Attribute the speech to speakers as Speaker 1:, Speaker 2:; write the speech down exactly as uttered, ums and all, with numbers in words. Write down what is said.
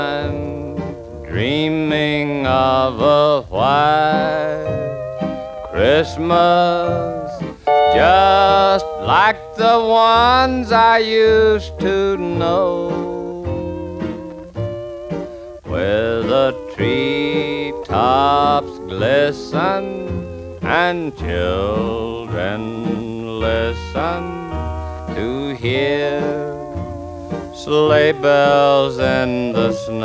Speaker 1: I'm dreaming of a white Christmas, just like the ones I used to know, where the treetops glisten and children listen to hear sleigh bells in the snow.